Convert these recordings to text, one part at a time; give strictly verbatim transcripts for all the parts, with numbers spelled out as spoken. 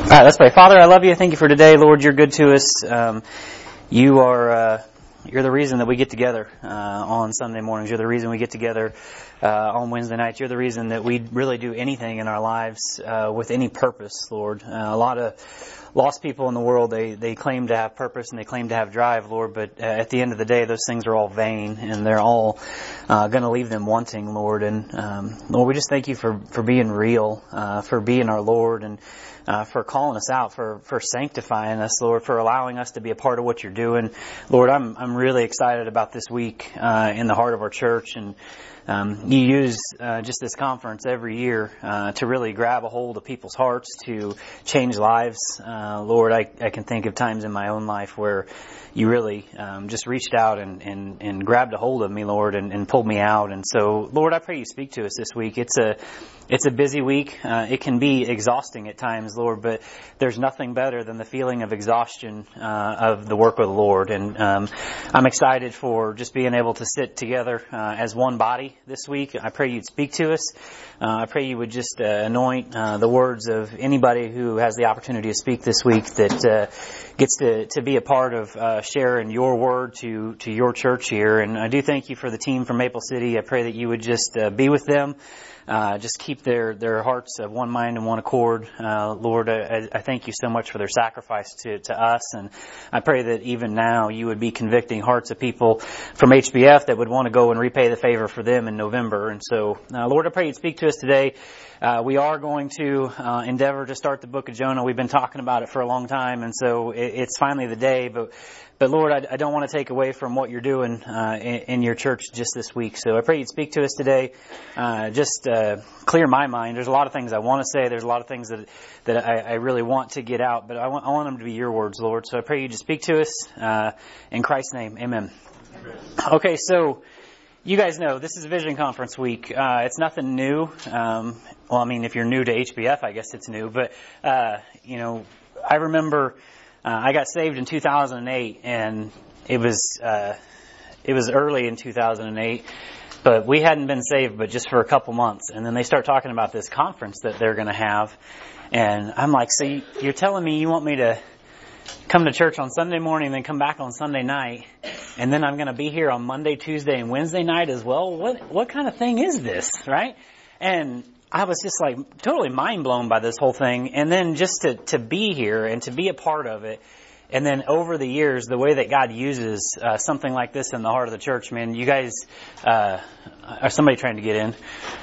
All right, let's pray. Father, I love you. Thank you for today. Lord, you're good to us. Um, you are, uh, you're the reason that we get together uh, on Sunday mornings. You're the reason we get together uh, on Wednesday nights. You're the reason that we really do anything in our lives uh, with any purpose, Lord. Uh, a lot of lost people in the world, they, they claim to have purpose and they claim to have drive, Lord, but uh, at the end of the day, those things are all vain and they're all uh, going to leave them wanting, Lord. And um, Lord, we just thank you for, for being real, uh, for being our Lord, and Uh, for calling us out, for, for sanctifying us, Lord, for allowing us to be a part of what you're doing. Lord, I'm, I'm really excited about this week, uh, in the heart of our church. And, um, you use, uh, just this conference every year, uh, to really grab a hold of people's hearts, to change lives. Uh, Lord, I, I can think of times in my own life where you really, um, just reached out and, and, and grabbed a hold of me, Lord, and, and pulled me out. And so, Lord, I pray you speak to us this week. It's a, It's a busy week. Uh, it can be exhausting at times, Lord, but there's nothing better than the feeling of exhaustion uh, of the work of the Lord. And um, I'm excited for just being able to sit together uh, as one body this week. I pray you'd speak to us. Uh, I pray you would just uh, anoint uh, the words of anybody who has the opportunity to speak this week that uh, gets to, to be a part of uh, sharing your word to, to your church here. And I do thank you for the team from Maple City. I pray that you would just uh, be with them. Uh, just keep their, their hearts of one mind and one accord. Uh, Lord, I, I thank you so much for their sacrifice to, to us. And I pray that even now you would be convicting hearts of people from H B F that would want to go and repay the favor for them in November. And so, uh, Lord, I pray you'd speak to us today. Uh, we are going to uh, endeavor to start the book of Jonah. We've been talking about it for a long time, and so it, it's finally the day. But, but Lord, I, I don't want to take away from what you're doing uh, in, in your church just this week. So I pray you'd speak to us today. Uh, just uh, clear my mind. There's a lot of things I want to say. There's a lot of things that that I, I really want to get out, but I want, I want them to be your words, Lord. So I pray you just speak to us uh, in Christ's name. Amen. Amen. Okay, so you guys know this is Vision Conference week. Uh, it's nothing new. Um, well, I mean, if you're new to H B F, I guess it's new. But, uh, you know, I remember uh, I got saved in two thousand eight, and it was uh, it was early in two thousand eight. But we hadn't been saved but just for a couple months. And then they start talking about this conference that they're going to have. And I'm like, so you're telling me you want me to come to church on Sunday morning and then come back on Sunday night, and then I'm going to be here on Monday, Tuesday, and Wednesday night as well? What what kind of thing is this, right? And I was just like totally mind blown by this whole thing. And then just to, to be here and to be a part of it. And then over the years, the way that God uses uh, something like this in the heart of the church, man, you guys, uh, are somebody trying to get in?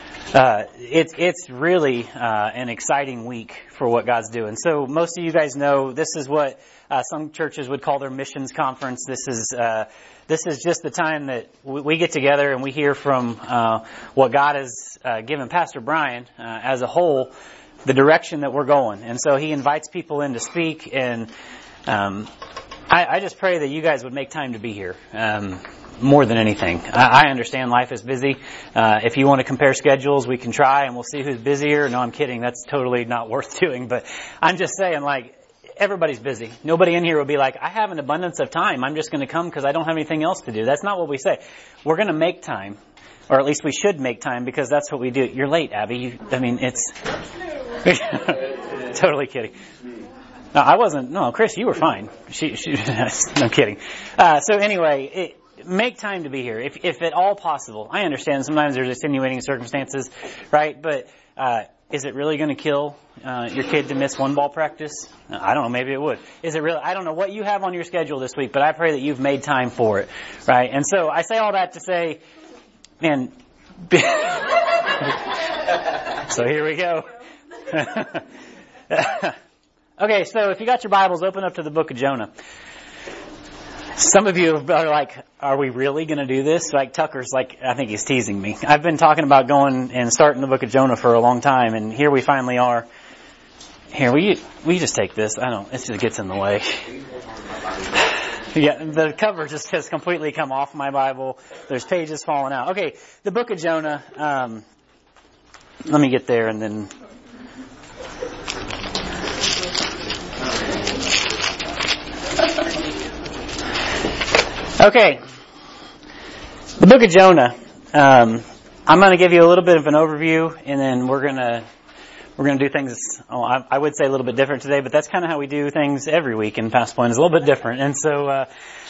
Uh, it's, it's really, uh, an exciting week for what God's doing. So most of you guys know this is what, uh, some churches would call their missions conference. This is, uh, this is just the time that we, we get together and we hear from, uh, what God has, uh, given Pastor Brian, uh, as a whole, the direction that we're going. And so he invites people in to speak, and, um, I, I just pray that you guys would make time to be here. Um, More than anything. I understand life is busy. Uh, if you want to compare schedules, we can try and we'll see who's busier. No, I'm kidding. That's totally not worth doing. But I'm just saying, like, everybody's busy. Nobody in here will be like, I have an abundance of time. I'm just going to come because I don't have anything else to do. That's not what we say. We're going to make time. Or at least we should make time, because that's what we do. You're late, Abby. You, I mean, it's... Totally kidding. No, I wasn't. No, Chris, you were fine. She, she, I'm kidding. Uh, so anyway, it, make time to be here, if, if at all possible. I understand sometimes there's extenuating circumstances, right? But uh, is it really going to kill uh, your kid to miss one ball practice? I don't know. Maybe it would. Is it really? I don't know what you have on your schedule this week, but I pray that you've made time for it, right? And so I say all that to say, man. So here we go. Okay, so if you got your Bibles, open up to the book of Jonah. Some of you are like, are we really going to do this? Like Tucker's like, I think he's teasing me. I've been talking about going and starting the book of Jonah for a long time, and here we finally are. Here, will you, will you just take this? I don't, it just gets in the way. Yeah, the cover just has completely come off my Bible. There's pages falling out. Okay, the book of Jonah. Um, let me get there and then... Okay, the book of Jonah. Um, I'm going to give you a little bit of an overview, and then we're going to We're going to do things, oh, I, I would say a little bit different today, but that's kind of how we do things every week in Past Point. It's a little bit different. And so, uh,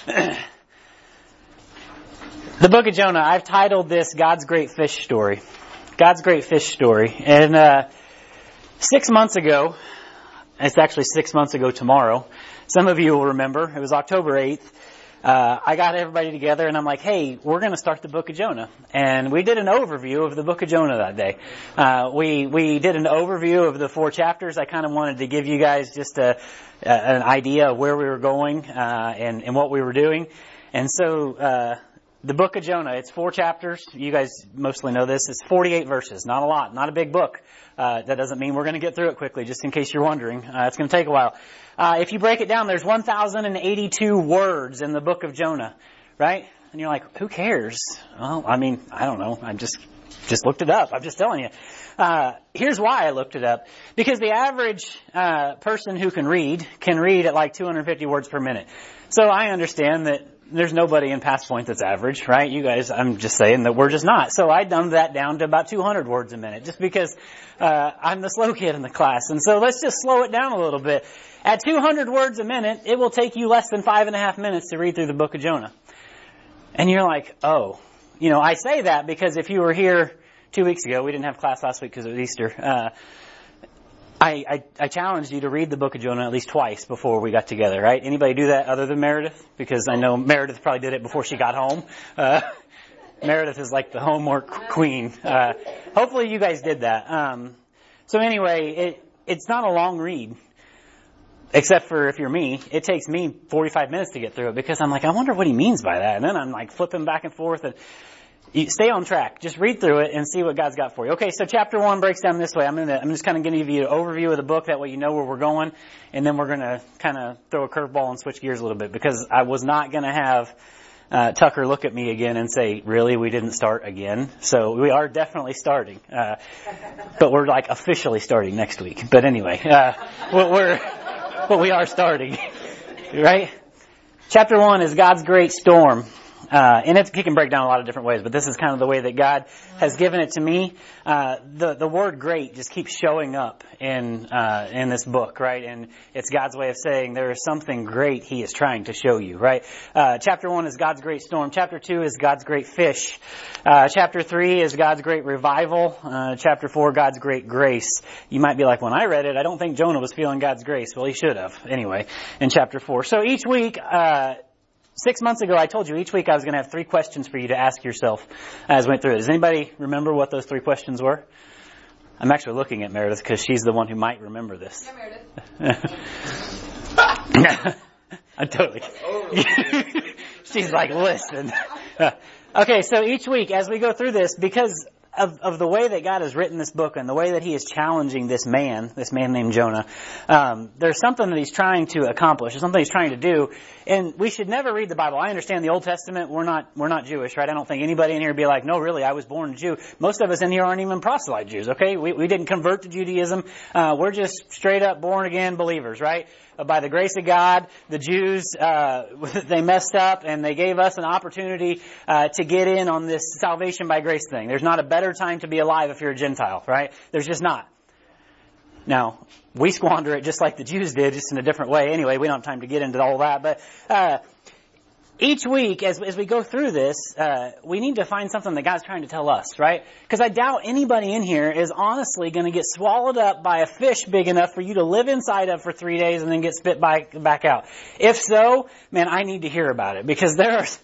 the book of Jonah, I've titled this God's Great Fish Story. God's Great Fish Story. And, uh, six months ago, it's actually six months ago tomorrow, some of you will remember, it was October eighth, Uh, I got everybody together and I'm like, hey, we're going to start the book of Jonah. And we did an overview of the book of Jonah that day. Uh, we, we did an overview of the four chapters. I kind of wanted to give you guys just a, a an idea of where we were going, uh, and, and what we were doing. And so, uh, the book of Jonah, it's four chapters. You guys mostly know this. It's forty-eight verses. Not a lot. Not a big book. Uh, that doesn't mean we're going to get through it quickly, just in case you're wondering. Uh, it's going to take a while. Uh, if you break it down, there's one thousand eighty-two words in the book of Jonah, right? And you're like, who cares? Well, I mean, I don't know. I just, just looked it up. I'm just telling you. Uh, here's why I looked it up. Because the average, uh, person who can read can read at like two hundred fifty words per minute. So I understand that there's nobody in Past Point that's average, right? You guys, I'm just saying that we're just not. So I dumbed that down to about two hundred words a minute, just because, uh, I'm the slow kid in the class. And so let's just slow it down a little bit. At two hundred words a minute, it will take you less than five and a half minutes to read through the book of Jonah. And you're like, oh, you know, I say that because if you were here two weeks ago, we didn't have class last week because it was Easter, uh, I, I, I challenged you to read the book of Jonah at least twice before we got together, right? Anybody do that other than Meredith? Because I know Meredith probably did it before she got home. Uh, Meredith is like the homework queen. Uh, hopefully you guys did that. Um, so anyway, it, it's not a long read. Except for if you're me, it takes me forty-five minutes to get through it because I'm like, I wonder what he means by that. And then I'm like flipping back and forth. And you stay on track. Just read through it and see what God's got for you. Okay, so chapter one breaks down this way. I'm gonna, I'm just kind of going to give you an overview of the book. That way you know where we're going. And then we're going to kind of throw a curveball and switch gears a little bit because I was not going to have uh, Tucker look at me again and say, really, we didn't start again? So we are definitely starting. Uh, but we're like officially starting next week. But anyway, uh, we're... But we are starting, right? Chapter one is God's great storm. Uh, and it, it can break down a lot of different ways, but this is kind of the way that God has given it to me. Uh, the, the word great just keeps showing up in, uh, in this book, right? And it's God's way of saying there is something great He is trying to show you, right? Uh, chapter one is God's great storm. Chapter two is God's great fish. Uh, chapter three is God's great revival. Uh, chapter four, God's great grace. You might be like, when I read it, I don't think Jonah was feeling God's grace. Well, he should have, anyway, in chapter four. So each week, uh, Six months ago, I told you each week I was going to have three questions for you to ask yourself as I went through it. Does anybody remember what those three questions were? I'm actually looking at Meredith because she's the one who might remember this. Yeah, Meredith. I'm totally. She's like, listen. Okay, so each week as we go through this, because of, of the way that God has written this book and the way that He is challenging this man, this man named Jonah, um, there's something that He's trying to accomplish. There's something He's trying to do. And we should never read the Bible. I understand the Old Testament. We're not, we're not Jewish, right? I don't think anybody in here would be like, no, really, I was born a Jew. Most of us in here aren't even proselyte Jews, okay? We, we didn't convert to Judaism. Uh, we're just straight up born again believers, right? Uh, by the grace of God, the Jews, uh, they messed up and they gave us an opportunity, uh, to get in on this salvation by grace thing. There's not a better time to be alive if you're a Gentile, right? There's just not. Now, we squander it just like the Jews did, just in a different way. Anyway, we don't have time to get into all that. But uh each week, as as we go through this, uh we need to find something that God's trying to tell us, right? Because I doubt anybody in here is honestly going to get swallowed up by a fish big enough for you to live inside of for three days and then get spit by, back out. If so, man, I need to hear about it. Because there are,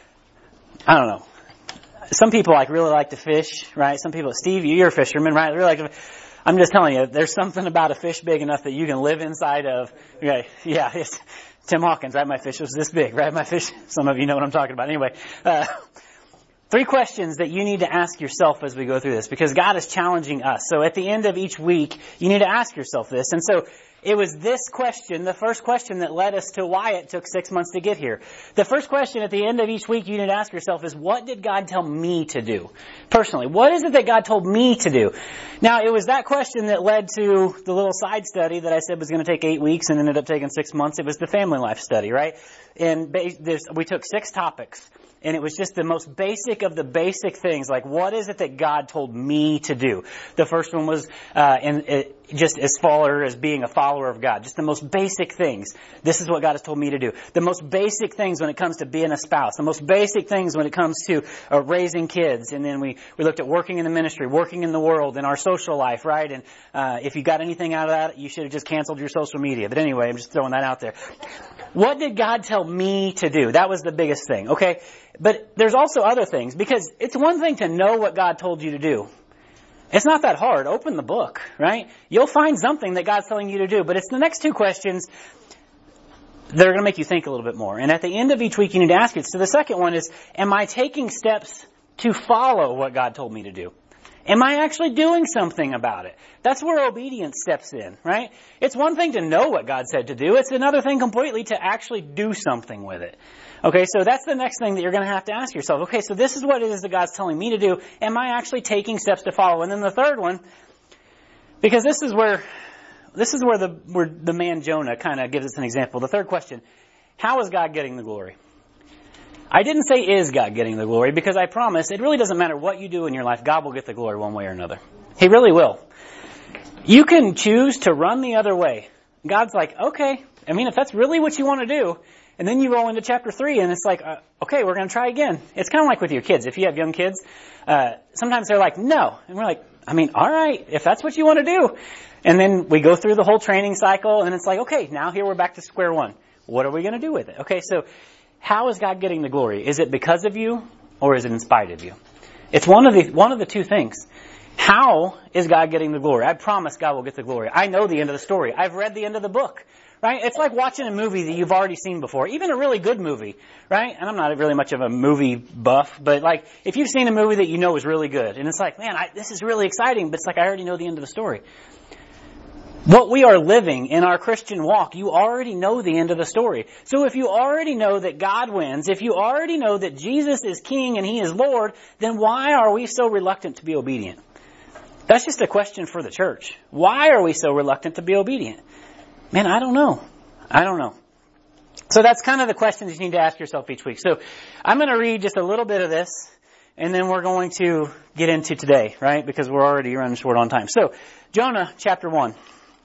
I don't know, some people like really like to fish, right? Some people, Steve, you're a fisherman, right? Really like to I'm just telling you, there's something about a fish big enough that you can live inside of. Yeah, yeah, it's Tim Hawkins, right? My fish was this big, right? My fish, some of you know what I'm talking about. Anyway, uh, three questions that you need to ask yourself as we go through this, because God is challenging us. So at the end of each week, you need to ask yourself this. And so It was this question, the first question, that led us to why it took six months to get here. The first question at the end of each week you need to ask yourself is, what did God tell me to do? Personally, what is it that God told me to do? Now, it was that question that led to the little side study that I said was going to take eight weeks and ended up taking six months. It was the family life study, right? And we took six topics. And it was just the most basic of the basic things, like what is it that God told me to do? The first one was uh, in, it, just as far as being a follower of God. Just the most basic things. This is what God has told me to do. The most basic things when it comes to being a spouse. The most basic things when it comes to uh, raising kids. And then we, we looked at working in the ministry, working in the world, in our social life, right? And uh, if you got anything out of that, you should have just canceled your social media. But anyway, I'm just throwing that out there. What did God tell me to do? That was the biggest thing, okay? But there's also other things, because it's one thing to know what God told you to do. It's not that hard. Open the book, right? You'll find something that God's telling you to do. But it's the next two questions that are going to make you think a little bit more. And at the end of each week, you need to ask it. So the second one is, am I taking steps to follow what God told me to do? Am I actually doing something about it? That's where obedience steps in, right? It's one thing to know what God said to do. It's another thing completely to actually do something with it. Okay, so that's the next thing that you're going to have to ask yourself. Okay, so this is what it is that God's telling me to do. Am I actually taking steps to follow? And then the third one, because this is where this is where the where the man Jonah kind of gives us an example. The third question, how is God getting the glory? I didn't say is God getting the glory, because I promise it really doesn't matter what you do in your life. God will get the glory one way or another. He really will. You can choose to run the other way. God's like, okay, I mean, if that's really what you want to do, and then you roll into chapter three and it's like, uh, okay, we're going to try again. It's kind of like with your kids. If you have young kids, uh, sometimes they're like, no. And we're like, I mean, all right, if that's what you want to do. And then we go through the whole training cycle and it's like, okay, now here we're back to square one. What are we going to do with it? Okay, so how is God getting the glory? Is it because of you or is it in spite of you? It's one of the, one of the two things. How is God getting the glory? I promise God will get the glory. I know the end of the story. I've read the end of the book. Right? It's like watching a movie that you've already seen before, even a really good movie, right? And I'm not really much of a movie buff, but like if you've seen a movie that you know is really good, and it's like, man, I, this is really exciting, but it's like I already know the end of the story. What we are living in our Christian walk, you already know the end of the story. So if you already know that God wins, if you already know that Jesus is King and He is Lord, then why are we so reluctant to be obedient? That's just a question for the church. Why are we so reluctant to be obedient? Man, I don't know. I don't know. So that's kind of the questions you need to ask yourself each week. So I'm going to read just a little bit of this, and then we're going to get into today, right? Because we're already running short on time. So Jonah chapter one.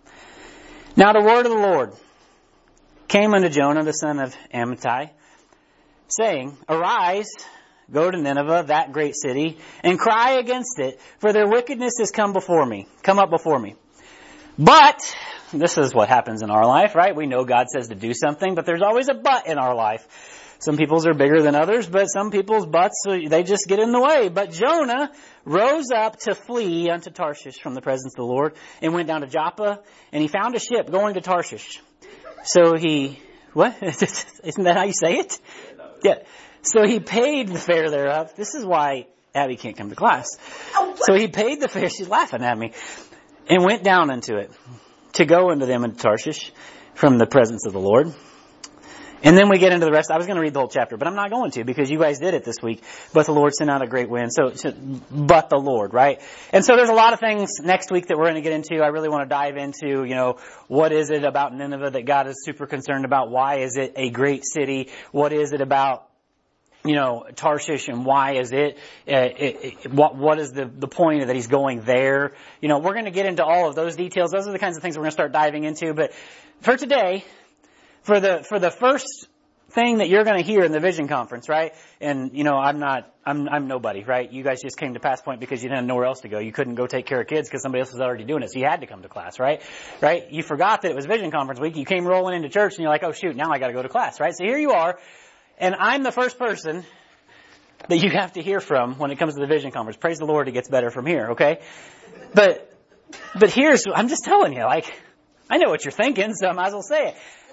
Now the word of the Lord came unto Jonah, the son of Amittai, saying, Arise, go to Nineveh, that great city, and cry against it, for their wickedness has come before me, come up before me. But this is what happens in our life, right? We know God says to do something, but there's always a but in our life. Some people's are bigger than others, but some people's butts, they just get in the way. But Jonah rose up to flee unto Tarshish from the presence of the Lord and went down to Joppa, and he found a ship going to Tarshish. So he, what? Isn't that how you say it? Yeah. So he paid the fare thereof. This is why Abby can't come to class. So he paid the fare. She's laughing at me. And went down into it to go into them into Tarshish from the presence of the Lord. And then we get into the rest. I was going to read the whole chapter, but I'm not going to because you guys did it this week. But the Lord sent out a great wind. So, so but the Lord, right? And so there's a lot of things next week that we're going to get into. I really want to dive into, you know, what is it about Nineveh that God is super concerned about? Why is it a great city? What is it about, you know, Tarshish, and why is it, uh, it, it what, what is the, the point that he's going there? You know, we're going to get into all of those details. Those are the kinds of things we're going to start diving into. But for today, for the, for the first thing that you're going to hear in the Vision Conference, right? And, you know, I'm not, I'm, I'm nobody, right? You guys just came to Pass Point because you didn't have nowhere else to go. You couldn't go take care of kids because somebody else was already doing it. So you had to come to class, right? Right? You forgot that it was Vision Conference week. You came rolling into church and you're like, oh shoot, now I got to go to class, right? So here you are. And I'm the first person that you have to hear from when it comes to the Vision Conference. Praise the Lord, it gets better from here, okay? But, but here's, I'm just telling you, like, I know what you're thinking, so I might as well say it.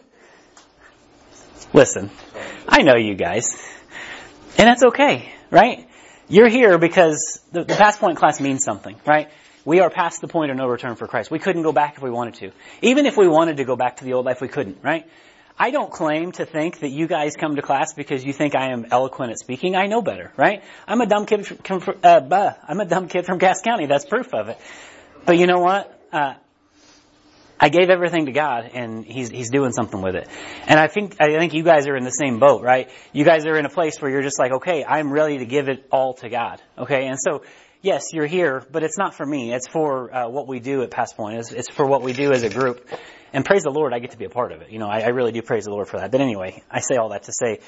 Listen, I know you guys. And that's okay, right? You're here because the, the Pass Point class means something, right? We are past the point of no return for Christ. We couldn't go back if we wanted to. Even if we wanted to go back to the old life, we couldn't, right? I don't claim to think that you guys come to class because you think I am eloquent at speaking. I know better, right? I'm a dumb kid from, uh, I'm a dumb kid from Cass County. That's proof of it. But you know what? Uh, I gave everything to God, and He's He's doing something with it. And I think I think you guys are in the same boat, right? You guys are in a place where you're just like, okay, I'm ready to give it all to God, okay? And so, yes, you're here, but it's not for me. It's for uh, what we do at Past Point. It's, it's for what we do as a group. And praise the Lord, I get to be a part of it. You know, I, I really do praise the Lord for that. But anyway, I say all that to say,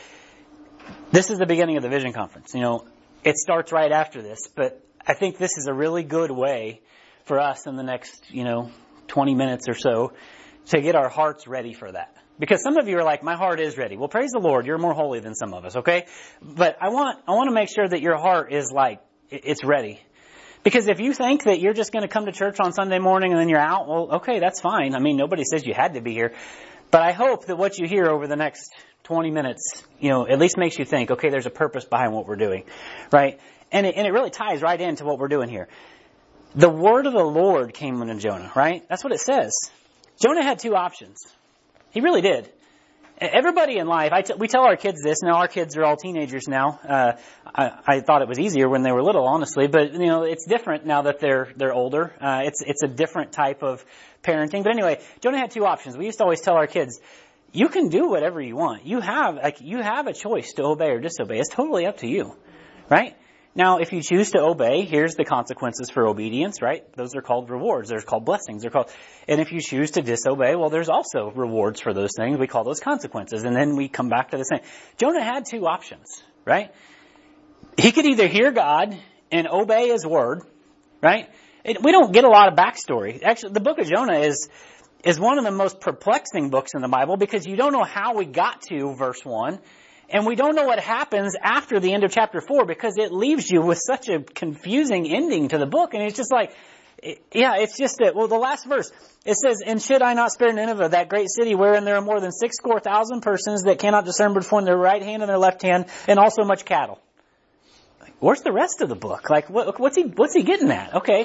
this is the beginning of the Vision Conference. You know, it starts right after this, but I think this is a really good way for us in the next, you know, twenty minutes or so to get our hearts ready for that. Because some of you are like, my heart is ready. Well, praise the Lord, you're more holy than some of us, okay? But I want, I want to make sure that your heart is like, it's ready. Because if you think that you're just going to come to church on Sunday morning and then you're out, well, okay, that's fine. I mean, nobody says you had to be here. But I hope that what you hear over the next twenty minutes, you know, at least makes you think, okay, there's a purpose behind what we're doing, right? And it, and it really ties right into what we're doing here. The word of the Lord came unto Jonah, right? That's what it says. Jonah had two options. He really did. Everybody in life, I t- we tell our kids this. Now our kids are all teenagers now. Uh, I, I thought it was easier when they were little, honestly, but you know it's different now that they're they're older. Uh, it's it's a different type of parenting. But anyway, Jonah had two options. We used to always tell our kids, you can do whatever you want. You have like you have a choice to obey or disobey. It's totally up to you, right? Now, if you choose to obey, here's the consequences for obedience, right? Those are called rewards. They're called blessings. They're called, and if you choose to disobey, well, there's also rewards for those things. We call those consequences. And then we come back to the same. Jonah had two options, right? He could either hear God and obey His word, right? It, we don't get a lot of backstory. Actually, the book of Jonah is, is one of the most perplexing books in the Bible because you don't know how we got to verse one. And we don't know what happens after the end of chapter four because it leaves you with such a confusing ending to the book. And it's just like, yeah, it's just that, well, the last verse, it says, and should I not spare Nineveh, that great city wherein there are more than six score thousand persons that cannot discern between their right hand and their left hand, and also much cattle. Where's the rest of the book? Like, what, what's he, what's he getting at? Okay.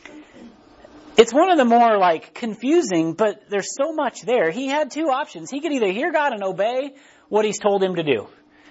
It's one of the more like confusing, but there's so much there. He had two options. He could either hear God and obey what He's told him to do.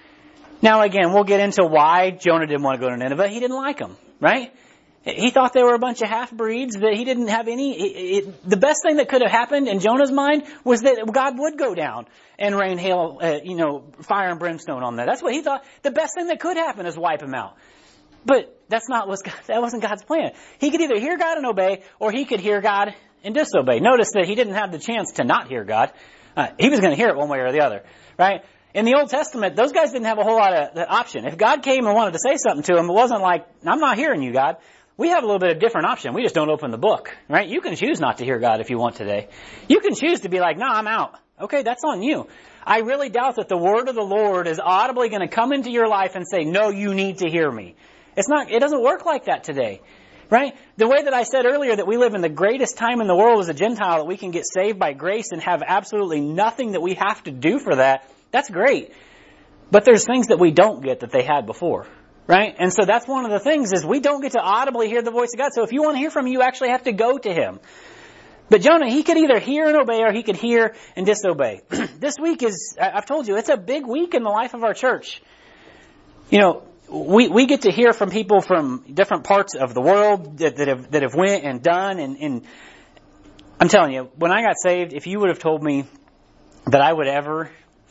Now again, we'll get into why Jonah didn't want to go to Nineveh. He didn't like them, right? He thought they were a bunch of half-breeds, that he didn't have any... It, it, the best thing that could have happened in Jonah's mind was that God would go down and rain hail, uh, you know, fire and brimstone on them. That's what he thought. The best thing that could happen is wipe him out. But that's not what's God, that wasn't God's plan. He could either hear God and obey, or he could hear God and disobey. Notice that he didn't have the chance to not hear God. Uh, he was going to hear it one way or the other, right? In the Old Testament, those guys didn't have a whole lot of uh, option. If God came and wanted to say something to him, it wasn't like, I'm not hearing you, God. We have a little bit of different option. We just don't open the book, right? You can choose not to hear God if you want today. You can choose to be like, no, I'm out. Okay, that's on you. I really doubt that the word of the Lord is audibly going to come into your life and say, no, you need to hear me. It's not, it doesn't work like that today, right? The way that I said earlier that we live in the greatest time in the world as a Gentile, that we can get saved by grace and have absolutely nothing that we have to do for that, that's great. But there's things that we don't get that they had before. Right? And so that's one of the things is we don't get to audibly hear the voice of God. So if you want to hear from him, you actually have to go to him. But Jonah, he could either hear and obey or he could hear and disobey. This week is, I've told you, it's a big week in the life of our church. You know, we, we get to hear from people from different parts of the world that, that have, that have went and done. And, and I'm telling you, when I got saved, if you would have told me that I would ever,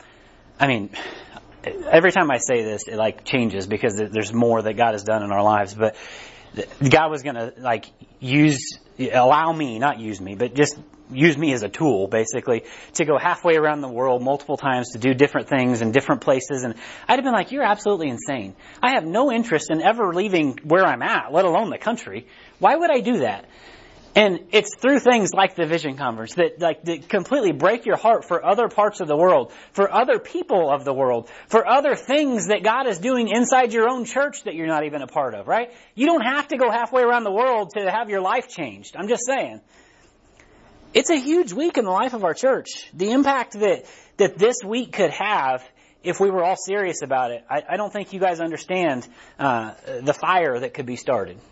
I mean, every time I say this, it like changes because there's more that God has done in our lives. But God was going to like use, allow me, not use me, but just use me as a tool, basically, to go halfway around the world multiple times to do different things in different places. And I'd have been like, you're absolutely insane. I have no interest in ever leaving where I'm at, let alone the country. Why would I do that? And it's through things like the Vision Conference that like that completely break your heart for other parts of the world, for other people of the world, for other things that God is doing inside your own church that you're not even a part of, right? You don't have to go halfway around the world to have your life changed. I'm just saying. It's a huge week in the life of our church. The impact that, that this week could have if we were all serious about it, I, I don't think you guys understand uh, the fire that could be started.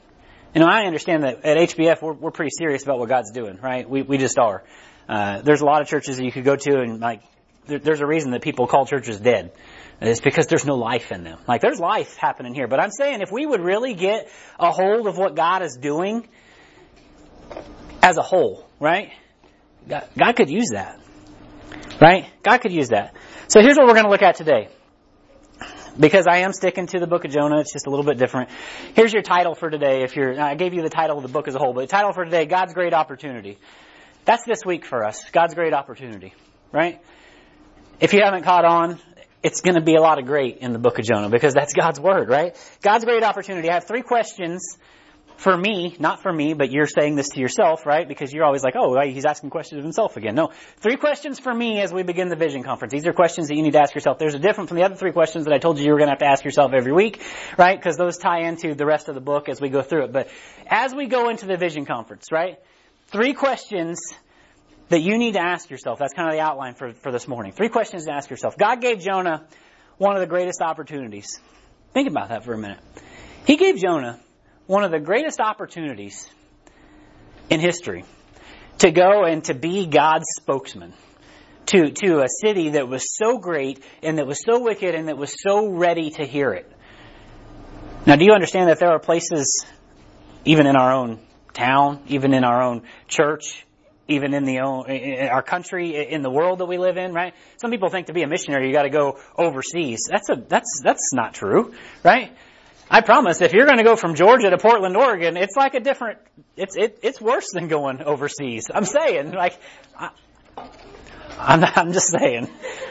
You know, I understand that at H B F we're, we're pretty serious about what God's doing, right? We we just are. Uh, there's a lot of churches that you could go to and like, there, there's a reason that people call churches dead. It's because there's no life in them. Like there's life happening here. But I'm saying if we would really get a hold of what God is doing as a whole, right? God, God could use that. Right? God could use that. So here's what we're going to look at today. Because I am sticking to the book of Jonah, it's just a little bit different. Here's your title for today. If you're, I gave you the title of the book as a whole, but the title for today, God's Great Opportunity. That's this week for us. God's Great Opportunity. Right? If you haven't caught on, it's going to be a lot of great in the book of Jonah because that's God's word, right? God's great opportunity. I have three questions for me, not for me, but you're saying this to yourself, right? Because you're always like, oh, he's asking questions of himself again. No, three questions for me as we begin the Vision Conference. These are questions that you need to ask yourself. There's a difference from the other three questions that I told you you were going to have to ask yourself every week, right? Because those tie into the rest of the book as we go through it. But as we go into the Vision Conference, right? Three questions that you need to ask yourself. That's kind of the outline for, for this morning. Three questions to ask yourself. God gave Jonah one of the greatest opportunities. Think about that for a minute. He gave Jonah one of the greatest opportunities in history to go and to be God's spokesman to, to a city that was so great and that was so wicked and that was so ready to hear it. Now, do you understand that there are places, even in our own town, even in our own church, even in the own, in our country, in the world that we live in, right? Some people think to be a missionary you got to go overseas. That's a that's that's not true, right? I promise, if you're going to go from Georgia to Portland, Oregon, it's like a different. It's it it's worse than going overseas. I'm saying, like, I, I'm I'm just saying.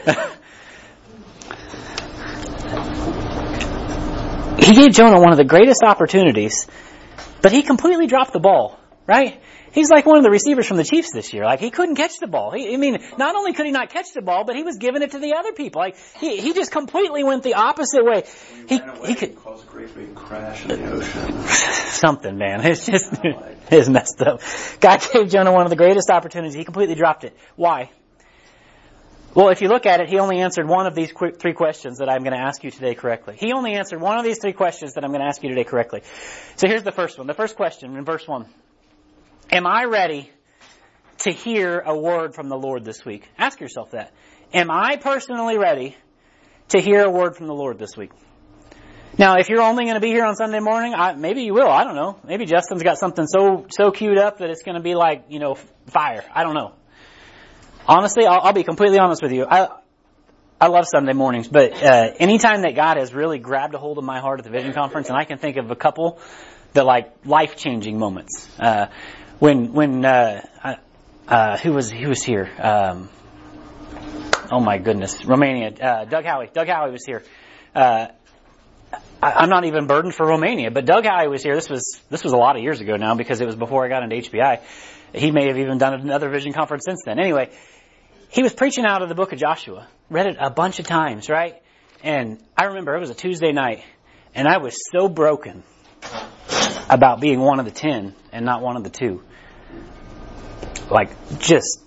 He gave Jonah one of the greatest opportunities, but he completely dropped the ball, right? He's like one of the receivers from the Chiefs this year. Like, he couldn't catch the ball. He, I mean, not only could he not catch the ball, but he was giving it to the other people. Like, he, he just completely went the opposite way. He, he, he could cause a great big crash in the ocean. Something, man. It's just, it's messed up. God gave Jonah one of the greatest opportunities. He completely dropped it. Why? Well, if you look at it, he only answered one of these quick three questions that I'm going to ask you today correctly. He only answered one of these three questions that I'm going to ask you today correctly. So here's the first one. The first question in verse one. Am I ready to hear a word from the Lord this week? Ask yourself that. Am I personally ready to hear a word from the Lord this week? Now, if you're only going to be here on Sunday morning, I, maybe you will. I don't know. Maybe Justin's got something so so queued up that it's going to be like, you know, fire. I don't know. Honestly, I'll, I'll be completely honest with you. I I love Sunday mornings, but uh, anytime that God has really grabbed a hold of my heart at the Vision Conference, and I can think of a couple that like life-changing moments. Uh, When, when, uh, uh, who was, who was here? Um, oh my goodness. Romania. Uh, Doug Howie. Doug Howie was here. Uh, I, I'm not even burdened for Romania, but Doug Howie was here. This was, this was a lot of years ago now because it was before I got into H B I. He may have even done another Vision Conference since then. Anyway, he was preaching out of the book of Joshua. Read it a bunch of times, right? And I remember it was a Tuesday night and I was so broken about being one of the ten and not one of the two. Like, just,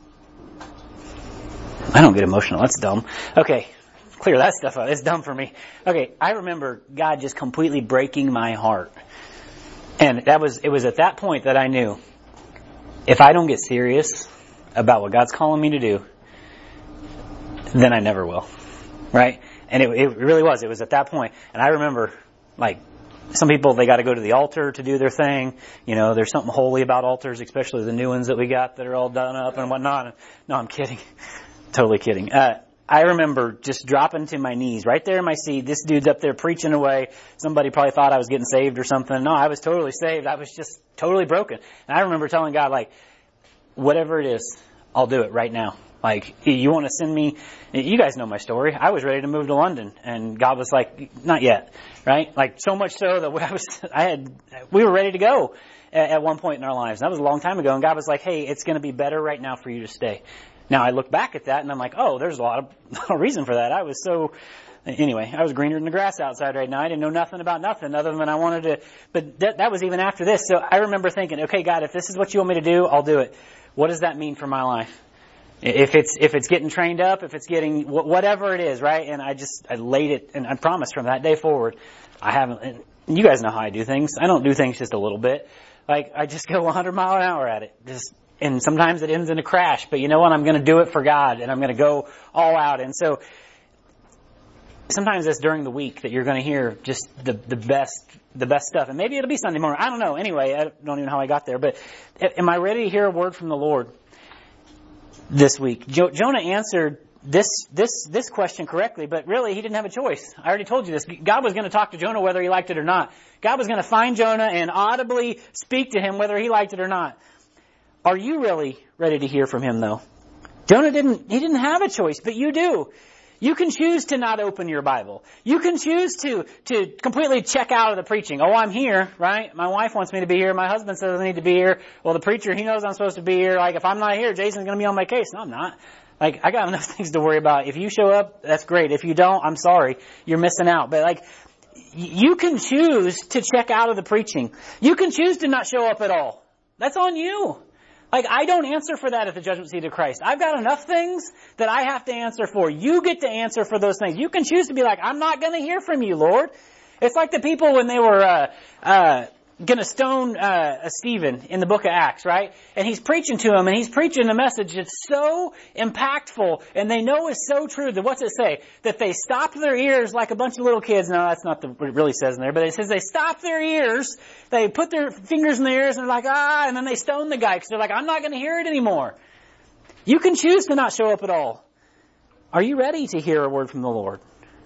I don't get emotional. That's dumb. Okay, clear that stuff out. It's dumb for me. Okay, I remember God just completely breaking my heart. And that was, it was at that point that I knew, if I don't get serious about what God's calling me to do, then I never will. Right? And it, it really was. It was at that point. And I remember, like, some people, they got to go to the altar to do their thing. You know, there's something holy about altars, especially the new ones that we got that are all done up and whatnot. No, I'm kidding. Totally kidding. Uh, I remember just dropping to my knees right there in my seat. This dude's up there preaching away. Somebody probably thought I was getting saved or something. No, I was totally saved. I was just totally broken. And I remember telling God, like, whatever it is, I'll do it right now. Like, you want to send me, you guys know my story. I was ready to move to London and God was like, not yet, right? Like, so much so that I was, I had, we were ready to go at, at one point in our lives. That was a long time ago. And God was like, hey, it's going to be better right now for you to stay. Now I look back at that and I'm like, oh, there's a lot of reason for that. I was so, anyway, I was greener than the grass outside right now. I didn't know nothing about nothing other than I wanted to, but that, that was even after this. So I remember thinking, okay, God, if this is what you want me to do, I'll do it. What does that mean for my life? If it's, if it's getting trained up, if it's getting, whatever it is, right? And I just, I laid it, and I promised from that day forward, I haven't, you guys know how I do things. I don't do things just a little bit. Like, I just go one hundred mile an hour at it. Just, and sometimes it ends in a crash. But you know what? I'm going to do it for God, and I'm going to go all out. And so, sometimes it's during the week that you're going to hear just the, the best, the best stuff. And maybe it'll be Sunday morning. I don't know. Anyway, I don't even know how I got there. But am I ready to hear a word from the Lord this week? Jo- Jonah answered this, this, this question correctly, but really he didn't have a choice. I already told you this. God was going to talk to Jonah whether he liked it or not. God was going to find Jonah and audibly speak to him whether he liked it or not. Are you really ready to hear from him though? Jonah didn't, he didn't have a choice, but you do. You can choose to not open your Bible. You can choose to, to completely check out of the preaching. Oh, I'm here, right? My wife wants me to be here. My husband says I need to be here. Well, the preacher, he knows I'm supposed to be here. Like, if I'm not here, Jason's going to be on my case. No, I'm not. Like, I got enough things to worry about. If you show up, that's great. If you don't, I'm sorry. You're missing out. But like, you can choose to check out of the preaching. You can choose to not show up at all. That's on you. Like, I don't answer for that at the judgment seat of Christ. I've got enough things that I have to answer for. You get to answer for those things. You can choose to be like, I'm not going to hear from you, Lord. It's like the people when they were uh, uh, going to stone uh, Stephen in the book of Acts, right? And he's preaching to him, and he's preaching a message that's so impactful, and they know is so true that what's it say? That they stopped their ears like a bunch of little kids. No, that's not the, what it really says in there, but it says they stopped their ears, they put their fingers in their ears, and they're like, ah, and then they stone the guy because they're like, I'm not going to hear it anymore. You can choose to not show up at all. Are you ready to hear a word from the Lord?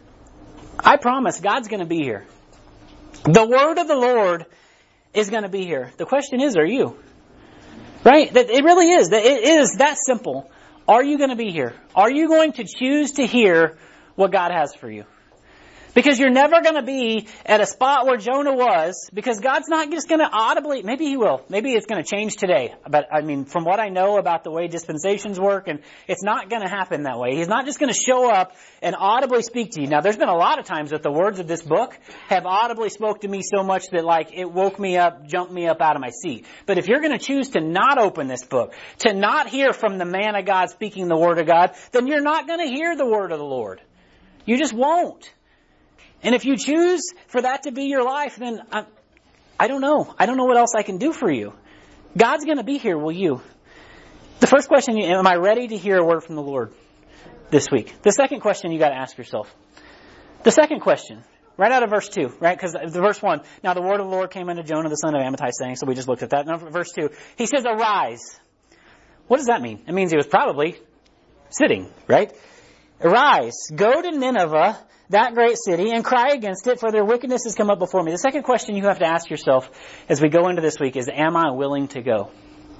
I promise God's going to be here. The word of the Lord is going to be here. The question is, are you? Right? It really is. It is that simple. Are you going to be here? Are you going to choose to hear what God has for you? Because you're never going to be at a spot where Jonah was, because God's not just going to audibly, maybe He will. Maybe it's going to change today. But I mean, from what I know about the way dispensations work, and it's not going to happen that way. He's not just going to show up and audibly speak to you. Now, there's been a lot of times that the words of this book have audibly spoke to me so much that like it woke me up, jumped me up out of my seat. But if you're going to choose to not open this book, to not hear from the man of God speaking the word of God, then you're not going to hear the word of the Lord. You just won't. And if you choose for that to be your life, then I, I don't know. I don't know what else I can do for you. God's going to be here, will you? The first question, am I ready to hear a word from the Lord this week? The second question you got to ask yourself. The second question, right out of verse two, right? Because the verse one, now the word of the Lord came unto Jonah, the son of Amittai, saying, so we just looked at that. Now verse two, he says, arise. What does that mean? It means he was probably sitting, right? Arise, go to Nineveh, that great city, and cry against it, for their wickedness has come up before me. The second question you have to ask yourself as we go into this week is, am I willing to go?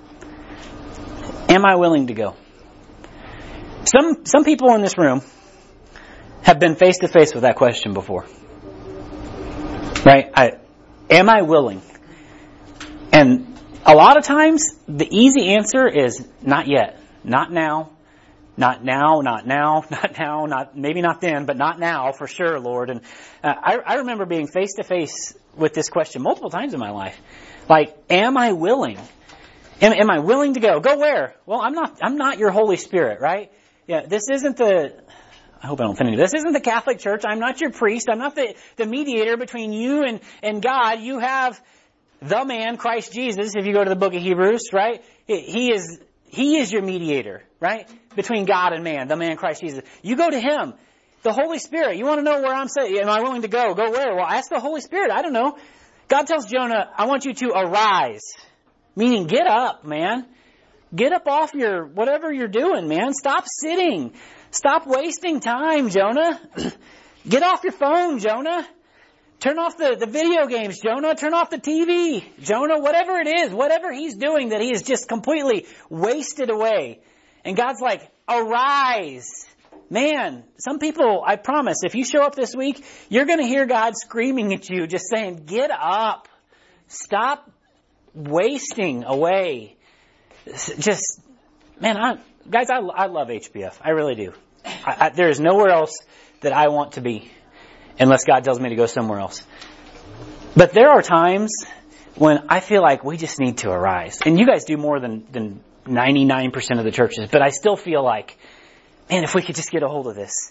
Am I willing to go? Some some people in this room have been face to face with that question before. Right? I, am I willing? And a lot of times, the easy answer is not yet. Not now. Not now, not now, not now, not maybe not then, but not now for sure, Lord. And uh, I, I remember being face to face with this question multiple times in my life. Like, am I willing? Am, am I willing to go? Go where? Well, I'm not. I'm not your Holy Spirit, right? Yeah, this isn't the. I hope I don't offend you. This isn't the Catholic Church. I'm not your priest. I'm not the the mediator between you and and God. You have the man, Christ Jesus. If you go to the book of Hebrews, right? He is. He is your mediator, right? Between God and man, the man Christ Jesus. You go to Him. The Holy Spirit. You want to know where I'm saying, am I willing to go? Go where? Well, ask the Holy Spirit. I don't know. God tells Jonah, I want you to arise. Meaning get up, man. Get up off your, whatever you're doing, man. Stop sitting. Stop wasting time, Jonah. Get off your phone, Jonah. Turn off the, the video games, Jonah. Turn off the T V, Jonah. Whatever it is, whatever he's doing that he is just completely wasted away. And God's like, arise. Man, some people, I promise, if you show up this week, you're going to hear God screaming at you, just saying, get up. Stop wasting away. Just, man, I, guys, I, I love H B F. I really do. I, I, there is nowhere else that I want to be. Unless God tells me to go somewhere else. But there are times when I feel like we just need to arise. And you guys do more than, than ninety-nine percent of the churches. But I still feel like, man, if we could just get a hold of this.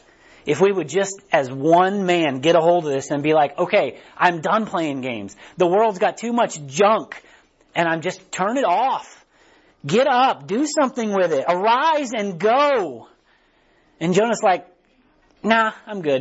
if we would just, as one man, get a hold of this and be like, okay, I'm done playing games. The world's got too much junk, and I'm just, turn it off. Get up. Do something with it. Arise and go. And Jonah's like, nah, I'm good.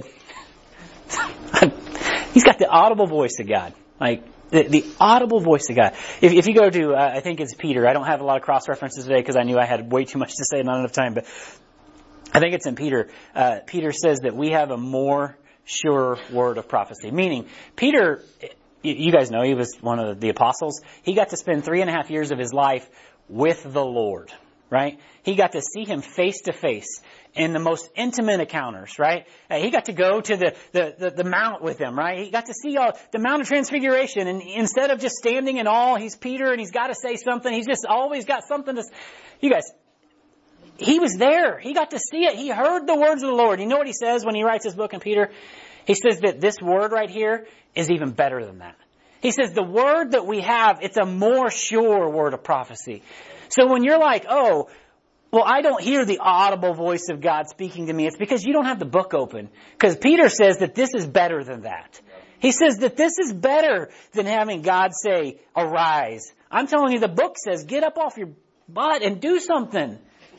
He's got the audible voice of God. Like, the, the audible voice of God. If, if you go to, uh, I think it's Peter. I don't have a lot of cross references today because I knew I had way too much to say and not enough time. But I think it's in Peter. Uh, Peter says that we have a more sure word of prophecy. Meaning, Peter, you guys know he was one of the apostles. He got to spend three and a half years of his life with the Lord, right? He got to see him face to face in the most intimate encounters, right? Uh, he got to go to the, the, the, the mount with him, right? He got to see all the Mount of Transfiguration, and instead of just standing in awe, he's Peter and he's got to say something. He's just always got something to, you guys, he was there. He got to see it. He heard the words of the Lord. You know what he says when he writes his book in Peter? He says that this word right here is even better than that. He says the word that we have, it's a more sure word of prophecy. So when you're like, oh, well, I don't hear the audible voice of God speaking to me, it's because you don't have the book open. Because Peter says that this is better than that. He says that this is better than having God say, arise. I'm telling you, the book says, get up off your butt and do something.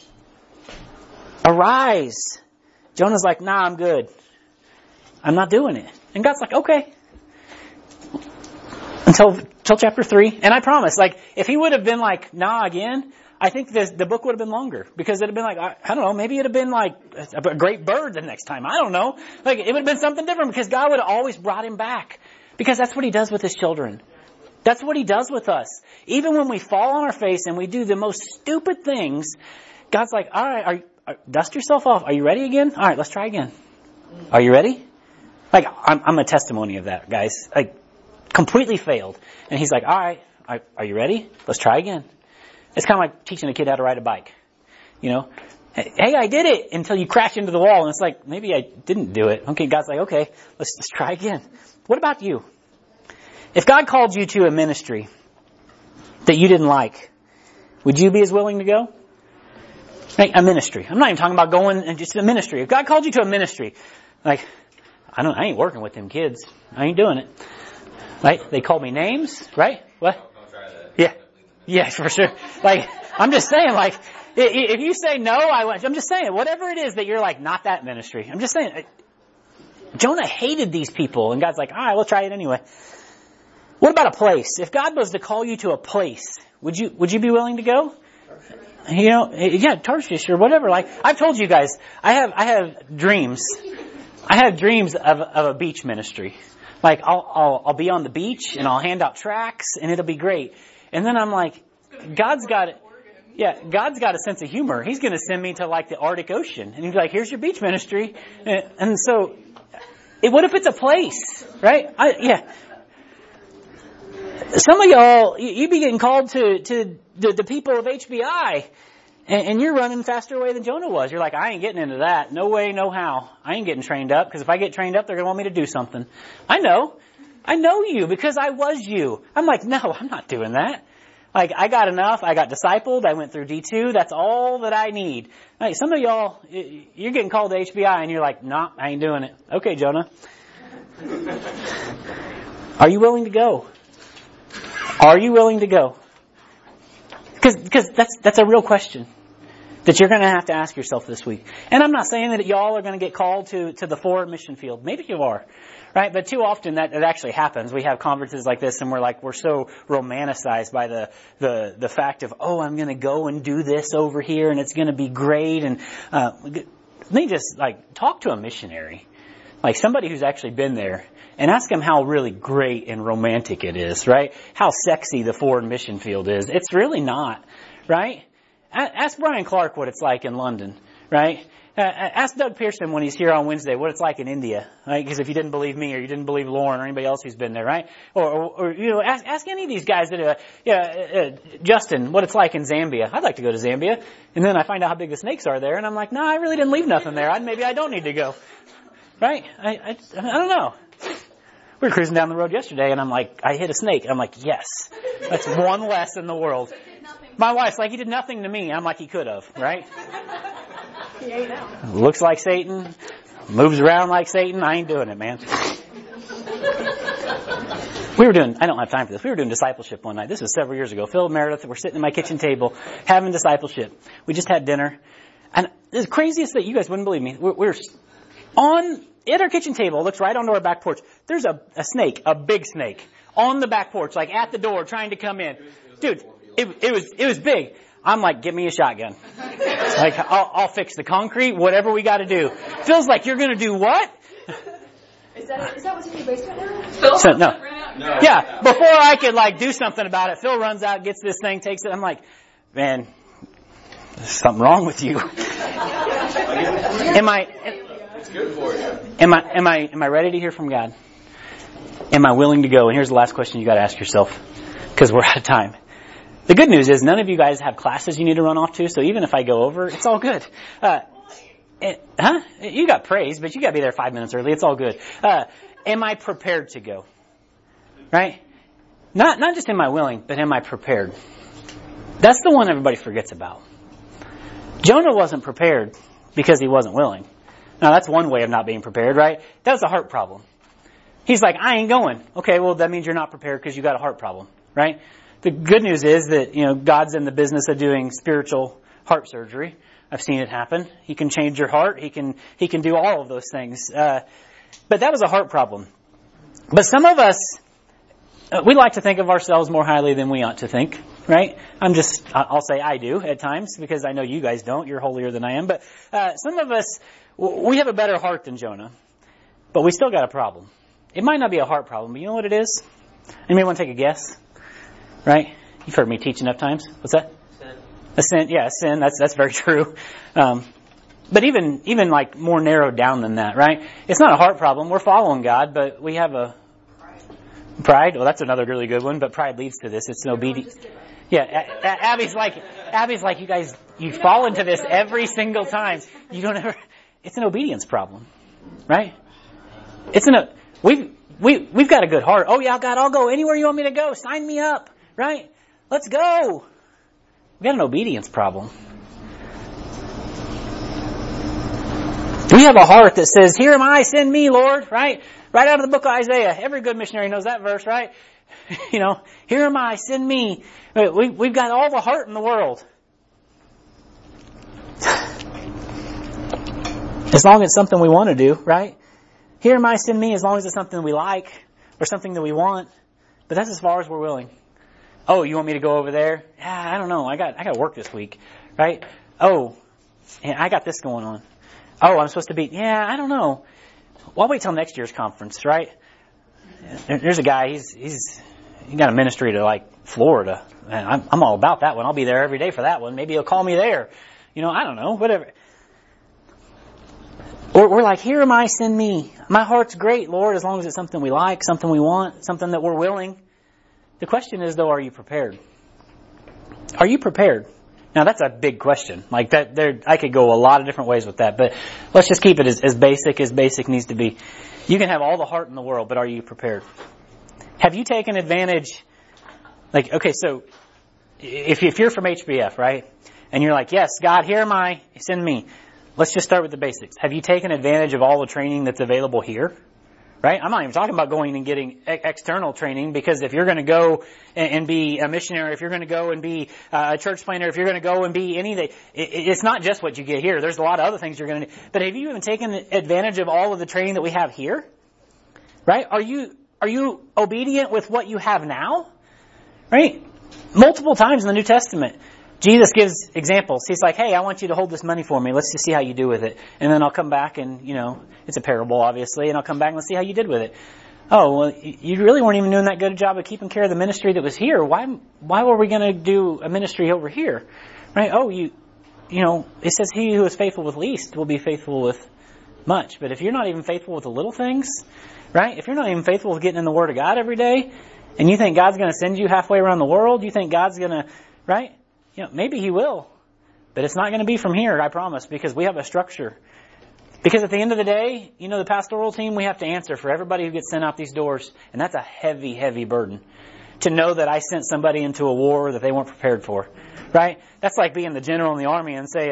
Arise. Jonah's like, nah, I'm good. I'm not doing it. And God's like, okay. Until, until chapter three. And I promise, like, if he would have been like, nah, again, I think this, the book would have been longer. Because it would have been like, I, I don't know, maybe it would have been like a, a great bird the next time. I don't know. Like, it would have been something different because God would have always brought him back. Because that's what he does with his children. That's what he does with us. Even when we fall on our face and we do the most stupid things, God's like, all right, are, are, dust yourself off. Are you ready again? All right, let's try again. Are you ready? Like, I'm, I'm a testimony of that, guys. Like, completely failed. And he's like, all right, are, are you ready? Let's try again. It's kind of like teaching a kid how to ride a bike. You know, hey, I did it until you crash into the wall. And it's like, maybe I didn't do it. Okay, God's like, okay, let's, let's try again. What about you? If God called you to a ministry that you didn't like, would you be as willing to go? Like a ministry. I'm not even talking about going and just a ministry. If God called you to a ministry, like, I don't, I ain't working with them kids. I ain't doing it. Right? They call me names, right? What? Don't try that. Yeah. Yeah, for sure. Like, I'm just saying, like, if you say no, I went, I'm just saying, whatever it is that you're like, not that ministry. I'm just saying, Jonah hated these people, and God's like, all right, we'll try it anyway. What about a place? If God was to call you to a place, would you, would you be willing to go? You know, yeah, Tarshish or whatever. Like, I've told you guys, I have, I have dreams. I have dreams of, of a beach ministry. Like, I'll, I'll, I'll be on the beach and I'll hand out tracts and it'll be great. And then I'm like, God's got, yeah, God's got a sense of humor. He's going to send me to like the Arctic Ocean. And he's like, here's your beach ministry. And, and so, it, what if it's a place, right? I, yeah. Some of y'all, you, you be getting called to, to the, the people of H B I. And, and you're running faster away than Jonah was. You're like, I ain't getting into that. No way, no how. I ain't getting trained up, because if I get trained up, they're going to want me to do something. I know. I know you, because I was you. I'm like, no, I'm not doing that. Like, I got enough. I got discipled. I went through D two. That's all that I need. Like, some of y'all, you're getting called to H B I, and you're like, nah, I ain't doing it. Okay, Jonah. Are you willing to go? Are you willing to go? Because because that's that's a real question that you're going to have to ask yourself this week. And I'm not saying that y'all are going to get called to, to the forward mission field. Maybe you are, right? But too often that, that actually happens. We have conferences like this and we're like, we're so romanticized by the, the, the fact of, oh, I'm going to go and do this over here and it's going to be great. And, uh, let me just like talk to a missionary, like somebody who's actually been there, and ask them how really great and romantic it is, right? How sexy the forward mission field is. It's really not, right? Ask Brian Clark what it's like in London, right? Uh, ask Doug Pearson when he's here on Wednesday what it's like in India, right? Because if you didn't believe me or you didn't believe Lauren or anybody else who's been there, right? Or, or, or you know, ask, ask any of these guys that, uh, yeah, uh, Justin, what it's like in Zambia. I'd like to go to Zambia. And then I find out how big the snakes are there, and I'm like, no, nah, I really didn't leave nothing there. I, maybe I don't need to go, right? I, I, I don't know. We were cruising down the road yesterday, and I'm like, I hit a snake. I'm like, yes, that's one less in the world. My wife's like, he did nothing to me. I'm like, he could have, right? He ain't out. Looks like Satan. moves around like Satan. I ain't doing it, man. We were doing, I don't have time for this. We were doing discipleship one night. This was several years ago. Phil and Meredith were sitting at my kitchen table having discipleship. We just had dinner. And the craziest that you guys wouldn't believe me. We're, we're on, at our kitchen table, looks right onto our back porch. There's a, a snake, a big snake, on the back porch, like at the door trying to come in. Dude, it, it was, it was big. I'm like, give me a shotgun. Like, I'll, I'll fix the concrete, whatever we got to do. Phil's like, you're going to do what? Is that, is that what's in your basement now? So, no. no. Yeah, before I could like do something about it, Phil runs out, gets this thing, takes it. I'm like, man, there's something wrong with you. Am I? It's good for you. Am I? Am I? Am I ready to hear from God? Am I willing to go? And here's the last question you got to ask yourself, because we're out of time. The good news is none of you guys have classes you need to run off to, so even if I go over, it's all good. Uh, It, huh? You got praise, but you got to be there five minutes early. It's all good. Uh, am I prepared to go? Right? Not not just am I willing, but am I prepared? That's the one everybody forgets about. Jonah wasn't prepared because he wasn't willing. Now that's one way of not being prepared, right? That was a heart problem. He's like, I ain't going. Okay, well that means you're not prepared because you got a heart problem, right? The good news is that, you know, God's in the business of doing spiritual heart surgery. I've seen it happen. He can change your heart. He can, he can do all of those things. Uh, but that was a heart problem. But some of us, uh, we like to think of ourselves more highly than we ought to think, right? I'm just, I'll say I do at times because I know you guys don't. You're holier than I am. But, uh, some of us, we have a better heart than Jonah, but we still got a problem. It might not be a heart problem, but you know what it is? Anybody want to take a guess? Right? You've heard me teach enough times. What's that? A sin, yeah, a sin. That's that's very true. Um, but even even like more narrowed down than that, right? It's not a heart problem. We're following God, but we have a pride. Pride. Well, that's another really good one. But pride leads to this. It's an obedience. Yeah, a- a- Abby's like Abby's like you guys. You fall into this every single time. You don't ever. It's an obedience problem, right? It's an we we we've got a good heart. Oh yeah, God, I'll go anywhere you want me to go. Sign me up, right? Let's go. We got an obedience problem. We have a heart that says, here am I, send me, Lord, right? Right out of the book of Isaiah. Every good missionary knows that verse, right? You know, here am I, send me. We, we've got all the heart in the world. As long as it's something we want to do, right? Here am I, send me, as long as it's something we like or something that we want. But that's as far as we're willing. Oh, you want me to go over there? Yeah, I don't know. I got I got to work this week, right? Oh, yeah, I got this going on. Oh, I'm supposed to be. Yeah, I don't know. Well, I'll wait till next year's conference, right? There's a guy. He's he's he got a ministry to like Florida, and I'm I'm all about that one. I'll be there every day for that one. Maybe he'll call me there. You know, I don't know. Whatever. Or we're like, here am I, send me. My heart's great, Lord, as long as it's something we like, something we want, something that we're willing. The question is, though, are you prepared? Are you prepared? Now, that's a big question. Like that, there, I could go a lot of different ways with that, but let's just keep it as, as basic as basic needs to be. You can have all the heart in the world, but are you prepared? Have you taken advantage? Like, okay, so if, if you're from H B F, right, and you're like, yes, God, here am I, send me. Let's just start with the basics. Have you taken advantage of all the training that's available here? Right? I'm not even talking about going and getting e- external training, because if you're going to go and, and be a missionary, if you're going to go and be uh, a church planter, if you're going to go and be anything, it, it's not just what you get here. There's a lot of other things you're going to do. But have you even taken advantage of all of the training that we have here? Right? Are you are you obedient with what you have now? Right? Multiple times in the New Testament, Jesus gives examples. He's like, hey, I want you to hold this money for me. Let's just see how you do with it. And then I'll come back and, you know, it's a parable, obviously, and I'll come back and let's see how you did with it. Oh, well, you really weren't even doing that good a job of keeping care of the ministry that was here. Why, why were we going to do a ministry over here? Right? Oh, you, you know, it says he who is faithful with least will be faithful with much. But if you're not even faithful with the little things, right? If you're not even faithful with getting in the Word of God every day, and you think God's going to send you halfway around the world, you think God's going to, right? You know, maybe He will, but it's not going to be from here, I promise, because we have a structure. Because at the end of the day, you know, the pastoral team, we have to answer for everybody who gets sent out these doors, and that's a heavy, heavy burden. To know that I sent somebody into a war that they weren't prepared for, right? That's like being the general in the army and saying,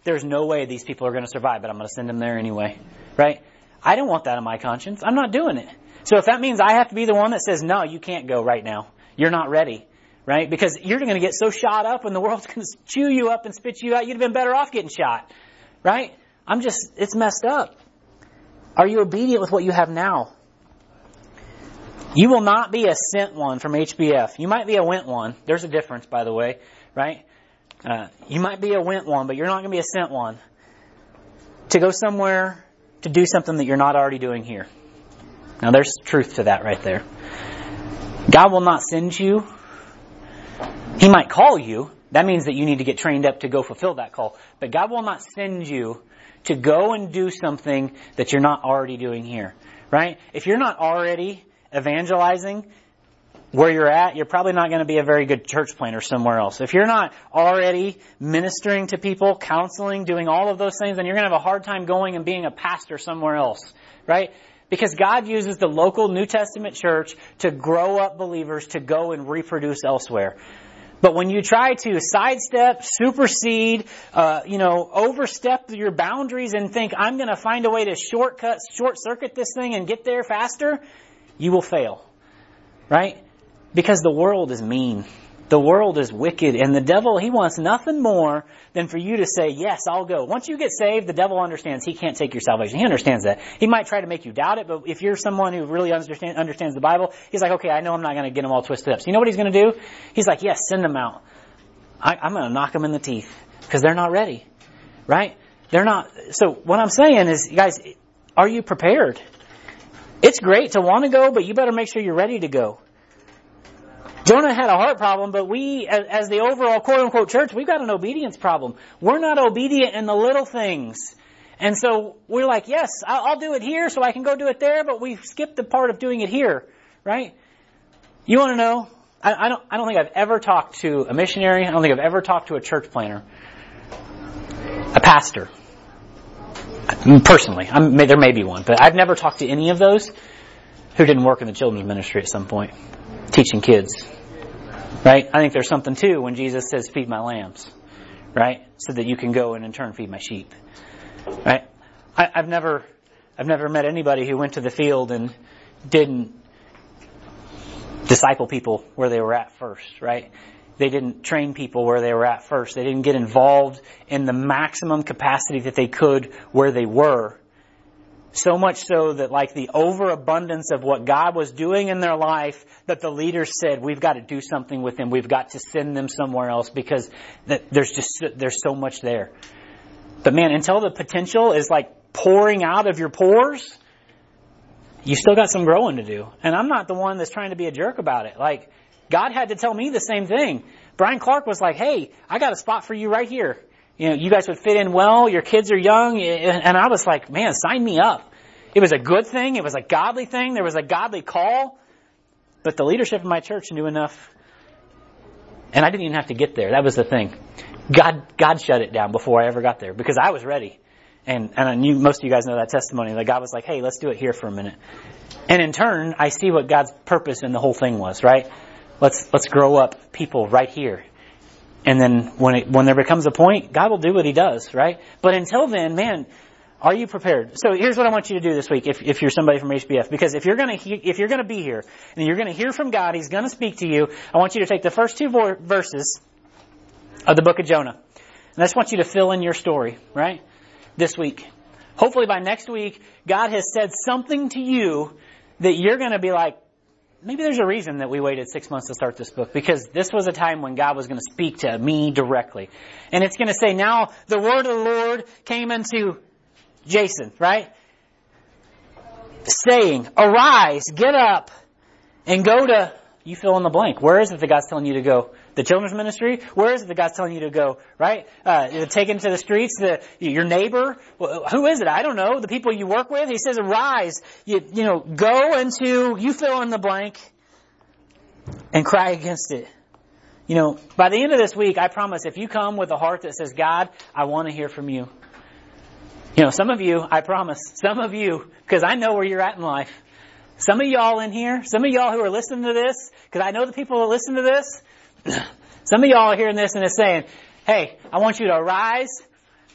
there's no way these people are going to survive, but I'm going to send them there anyway, right? I don't want that on my conscience. I'm not doing it. So if that means I have to be the one that says, no, you can't go right now. You're not ready, right? Because you're going to get so shot up and the world's going to chew you up and spit you out. You'd have been better off getting shot, right? I'm just, it's messed up. Are you obedient with what you have now? You will not be a sent one from H B F. You might be a went one. There's a difference, by the way, right? Uh, you might be a went one, but you're not going to be a sent one. To go somewhere to do something that you're not already doing here. Now there's truth to that right there. God will not send you. He might call you. That means that you need to get trained up to go fulfill that call. But God will not send you to go and do something that you're not already doing here. Right? If you're not already evangelizing where you're at, you're probably not going to be a very good church planter somewhere else. If you're not already ministering to people, counseling, doing all of those things, then you're going to have a hard time going and being a pastor somewhere else. Right? Because God uses the local New Testament church to grow up believers to go and reproduce elsewhere. But when you try to sidestep, supersede, uh, you know, overstep your boundaries and think, I'm going to find a way to shortcut, short-circuit this thing and get there faster, you will fail. Right? Because the world is mean. The world is wicked. And the devil, he wants nothing more than for you to say, yes, I'll go. Once you get saved, the devil understands he can't take your salvation. He understands that. He might try to make you doubt it, but if you're someone who really understand, understands the Bible, he's like, okay, I know I'm not going to get them all twisted up. So you know what he's going to do? He's like, yes, send them out. I, I'm going to knock them in the teeth because they're not ready. Right? They're not. So what I'm saying is, guys, are you prepared? It's great to want to go, but you better make sure you're ready to go. Jonah had a heart problem, but we, as, as the overall quote-unquote church, we've got an obedience problem. We're not obedient in the little things. And so we're like, yes, I'll, I'll do it here so I can go do it there, but we skip the part of doing it here, right? You want to know? I, I don't I don't think I've ever talked to a missionary. I don't think I've ever talked to a church planner, a pastor. Personally, I'm, there may be one, but I've never talked to any of those who didn't work in the children's ministry at some point. Teaching kids, right? I think there's something too when Jesus says, feed my lambs, right? So that you can go and in turn feed my sheep, right? I, I've never, I've never met anybody who went to the field and didn't disciple people where they were at first, right? They didn't train people where they were at first. They didn't get involved in the maximum capacity that they could where they were. So much so that like the overabundance of what God was doing in their life, that the leaders said, we've got to do something with them. We've got to send them somewhere else because that there's just, there's so much there. But man, until the potential is like pouring out of your pores, you still got some growing to do. And I'm not the one that's trying to be a jerk about it. Like God had to tell me the same thing. Brian Clark was like, hey, I got a spot for you right here. You know, you guys would fit in well. Your kids are young. And I was like, man, sign me up. It was a good thing. It was a godly thing. There was a godly call. But the leadership of my church knew enough. And I didn't even have to get there. That was the thing. God, God shut it down before I ever got there because I was ready. And, and I knew, most of you guys know that testimony. That God was like, hey, let's do it here for a minute. And in turn, I see what God's purpose in the whole thing was, right? Let's, let's grow up people right here. And then when it, when there becomes a point, God will do what He does, right? But until then, man, are you prepared? So here's what I want you to do this week, if, if you're somebody from H B F, because if you're gonna he, if you're gonna be here and you're gonna hear from God, He's gonna speak to you. I want you to take the first two vo- verses of the book of Jonah, and I just want you to fill in your story, right? This week. Hopefully by next week, God has said something to you that you're gonna be like, maybe there's a reason that we waited six months to start this book, because this was a time when God was going to speak to me directly. And it's going to say, now the word of the Lord came into Jason, right? Saying, arise, get up, and go to, you fill in the blank. Where is it that God's telling you to go? The children's ministry? Where is it that God's telling you to go? Right? Uh, take into the streets, the, your neighbor. Who is it? I don't know. The people you work with. He says, arise. You, you know, go into, you fill in the blank and cry against it. You know, by the end of this week, I promise if you come with a heart that says, God, I want to hear from you. You know, some of you, I promise, some of you, because I know where you're at in life. Some of y'all in here, some of y'all who are listening to this, because I know the people who listen to this, some of y'all are hearing this and it's saying, hey, I want you to arise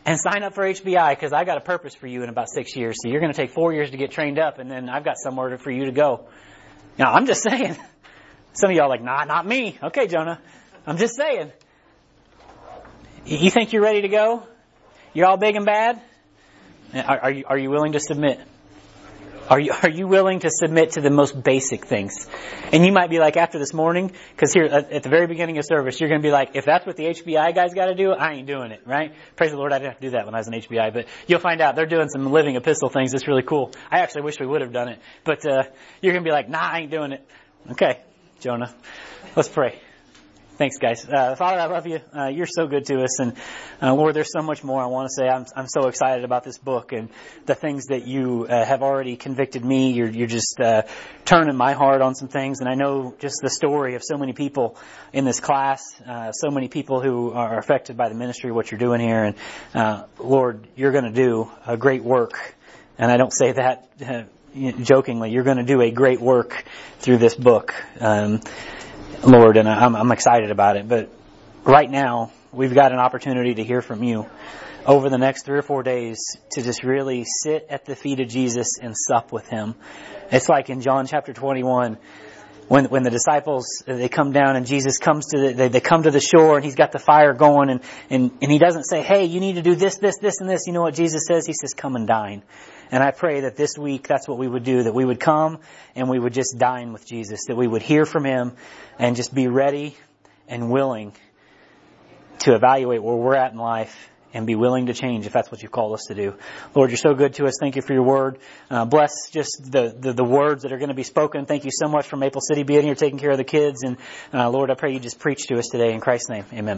and sign up for H B I, because I got a purpose for you in about six years. So you're going to take four years to get trained up, and then I've got somewhere for you to go. Now, I'm just saying. Some of y'all are like, nah, not me. Okay, Jonah. I'm just saying. You think you're ready to go? You're all big and bad? Are, are you, are you willing to submit? Are you, are you willing to submit to the most basic things? And you might be like, after this morning, because here at, at the very beginning of service, you're going to be like, if that's what the H B I guys got to do, I ain't doing it, right? Praise the Lord, I didn't have to do that when I was in H B I, but you'll find out they're doing some living epistle things that's really cool. I actually wish we would have done it, but uh, you're going to be like, nah, I ain't doing it. Okay, Jonah, let's pray. Thanks, guys. Uh, Father, I love you. Uh, you're so good to us. And uh, Lord, there's so much more I want to say. I'm, I'm so excited about this book and the things that you uh, have already convicted me. You're, you're just uh, turning my heart on some things. And I know just the story of so many people in this class, uh, so many people who are affected by the ministry, what you're doing here. And uh, Lord, you're going to do a great work. And I don't say that uh, jokingly. You're going to do a great work through this book. Um Lord, and I'm, I'm excited about it. But right now, we've got an opportunity to hear from you over the next three or four days to just really sit at the feet of Jesus and sup with Him. It's like in John chapter twenty-one, when when the disciples, they come down and Jesus comes to the, they, they come to the shore and He's got the fire going and, and, and He doesn't say, hey, you need to do this, this, this, and this. You know what Jesus says? He says, come and dine. And I pray that this week that's what we would do, that we would come and we would just dine with Jesus, that we would hear from Him and just be ready and willing to evaluate where we're at in life and be willing to change if that's what you've called us to do. Lord, you're so good to us. Thank you for your word. Uh, bless just the, the, the words that are going to be spoken. Thank you so much for Maple City being here, taking care of the kids. And uh, Lord, I pray you just preach to us today in Christ's name. Amen.